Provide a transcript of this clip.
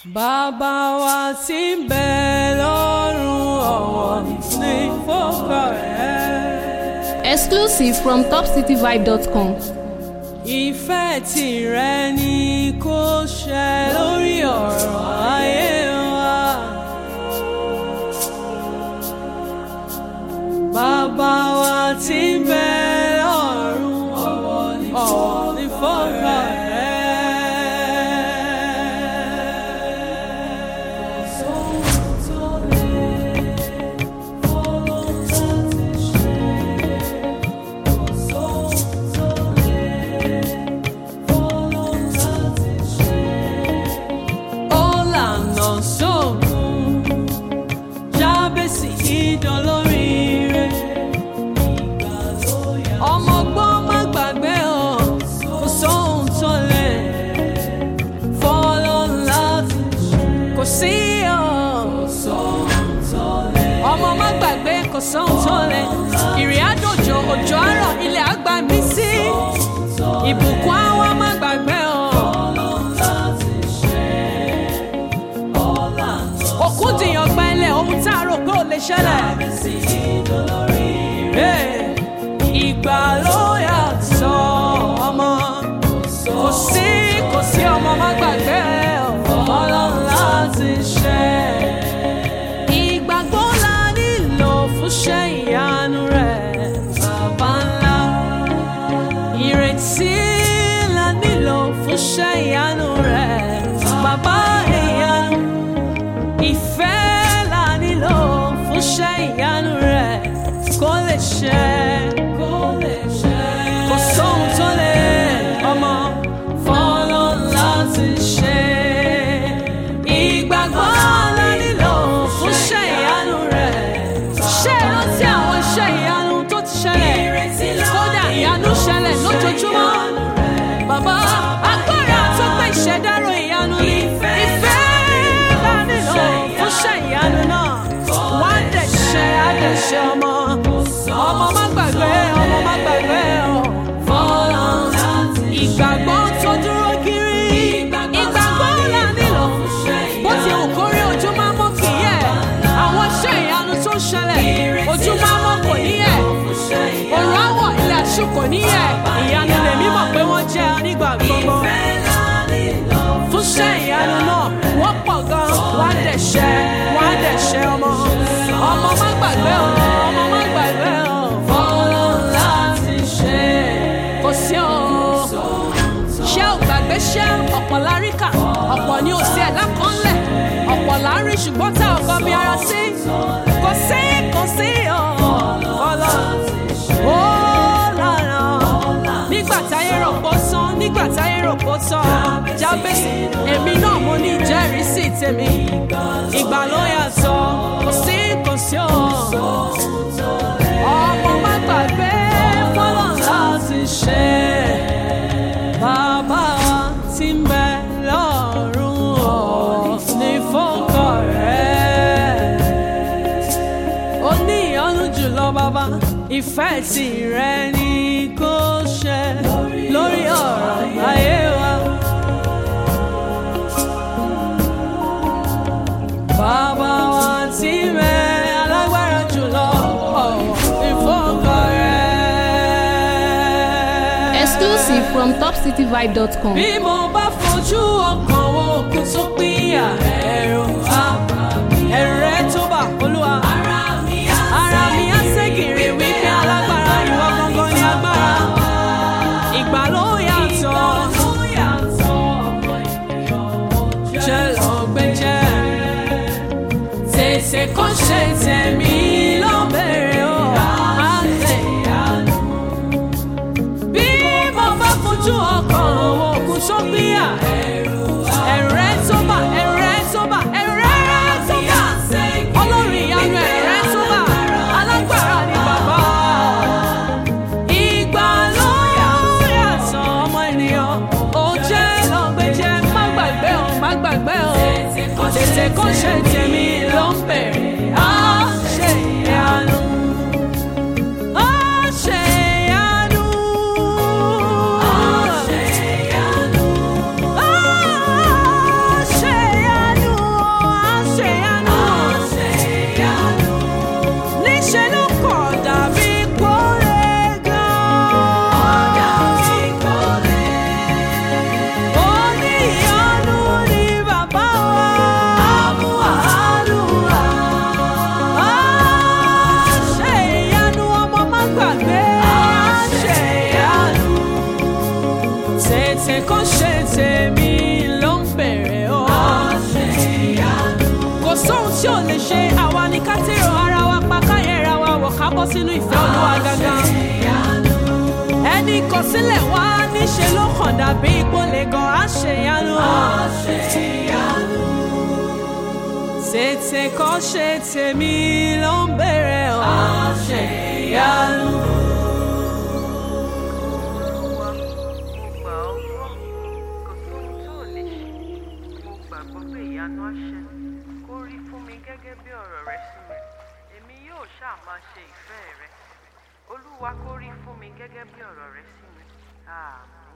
Bàbá wa tí ń bẹ lọ́run ọ̀wọ̀ ní fọ́kọ rẹ̀. Exclusive from topcityvibe.com. Ìfẹ́ tìrẹ ni kó ṣẹ lórí ọ̀rọ̀ ayé wa. Bàbá wa tí ń bẹ lọ́run ọ̀wọ̀ ní fọ́kọ rẹ̀. Ọmọ má gbàgbé kò sóhun tó lè. Ìrìn àjòjò òjò àárọ̀ ilẹ̀ àgbà mí sí. Ìbùkún àwa má gbàgbé o. Òkú dìyàn gba ilẹ̀ ohun tá a rò pé ò lè ṣẹlẹ̀. Ìgbà ló yàtọ̀ ọmọ. Kò sí ọmọ má gbàgbé o. Ọlọ́run láti ṣe. Ìgbàgbọ́ la nílò fún iṣẹ́ ìyanu rẹ̀, bàbá ńlá. Ìrètí la nílò fún iṣẹ́ ìyanu rẹ̀, bàbá ìyanu. Ìfẹ́ la nílò fún iṣẹ́ ìyanu rẹ̀, kó lè ṣẹ. Kò sóhun tó lè ọmọ fọ́lọ́ láti ṣe. Ìgbàgbọ́ la nílò fún iṣẹ́ ìyanu rẹ̀. Ṣé ìrántí àwọn iṣẹ́ ìyanu tó ti ṣẹlẹ̀? Kódà ìyanu ṣẹlẹ̀ lójoojúmọ́. Bàbá agbára tó gbé ìṣẹ̀dárò ìyanu ni. Ìfẹ́ la nílò fún iṣẹ́ ìyanu náà. Wá dẹ̀ṣẹ̀ àdẹ̀ṣẹ̀ ọmọ. Ọmọ má gbàgbé, ọmọ má gbàgbé o. Ìgbàgbọ́ tó dúró kiri. Ìgbàgbọ́ la nílò. Bó ti hù kórí ojú máa mọ́ kì í yẹ̀. Àwọn iṣẹ́ ìyanu tó ṣẹlẹ̀. Ojú máa mọ́ kò ní yẹ̀. Òrùn àwọ̀ ilẹ̀ àṣù kò ní yẹ̀. Ìyanu lèmi mọ̀ pé wọ́n jẹ́ nígbà gbogbo. Fún iṣẹ́ ìyanu náà, wọ́n pọ̀ gan. Wá dẹ̀ṣẹ̀ ọmọ. Ọmọ má gbàgbé o. Ọmọ má gbàgbé o. Fọ́lọ́ láti ṣe. Kò sí o. Ṣé ò gbàgbé ṣé ọ̀pọ̀ láríkà? Ọ̀pọ̀ ni ò sí ẹ̀dá kan lẹ̀. Ọ̀pọ̀ lárí ṣùgbọ́n tá ò kọ́ bí ara sí. Kò sí ọ̀la. Ó lànà. Nígbà táyé rò pó sán, nígbà táyé rò pó tán. Jábèsì, èmi náà mo ní ìjẹ́rìísí tèmi. Ìgbà ló yàtọ̀. Kò sí o. Ọmọ má gbàgbé fọ́lọ́ láti ṣe. Bàbá wa tí ń bẹ lọ́run ọ̀ ní fọ́kọ rẹ̀. Ó ní ìyọ́nú jùlọ bàbá, ìfẹ́ tìrẹ ni kó ṣẹ lórí ọ̀rọ̀ ayé wa. Bàbá wa tí ń bẹ alágbára jùlọ ọ̀ ní fọ́kọ rẹ̀. Exclusive from topcityvibe.com. Bí mo bá fojú ọkàn wo òkú tó pínyà, ẹ̀rù rẹ̀ tó bà Olúwa. Ara mi á ségèrè wípé alágbára ìwọ gangan ni agbára. Ìgbà ló yàtọ̀. Jẹ́ lọ́gbẹ́jẹ́. Tètè kó ṣe tẹ̀mí ló bẹ̀rẹ̀ o. Bí mo bá fojú ọkàn wo òkú tó pínyà, ẹ̀rù rẹ̀ tó bà. Ọlọ́run ìyanu ẹ̀rù rẹ̀ tó bà. Alágbára ni bàbá. Ìgbà ló yàtọ̀ ọmọ ènìyàn. Ó jẹ́ lọ́gbẹ́jẹ́, má gbàgbé o. Tètè kó ṣe tèmi ló ń bẹ̀rẹ̀. Á ṣe ìyanu. Á ṣe ìyanu. bọ́ sínú ìfẹ́ Olúwa gangan. Ẹni kọ̀sílẹ̀ wá níṣe ló kàn dàbí ìpolè gan àṣeyanu. Tètè kọ́ ṣe tèmi ló ń bèrè ọ́ àṣeyanu. Kó rí fún mi gẹ́gẹ́ bí ọ̀rọ̀ rẹ sí mi, èmi yóò ṣáà máa ṣe ìfẹ́ rẹ. Olúwa kó rí fún mi gẹ́gẹ́ bí ọ̀rọ̀ rẹ sí mi. Àmín.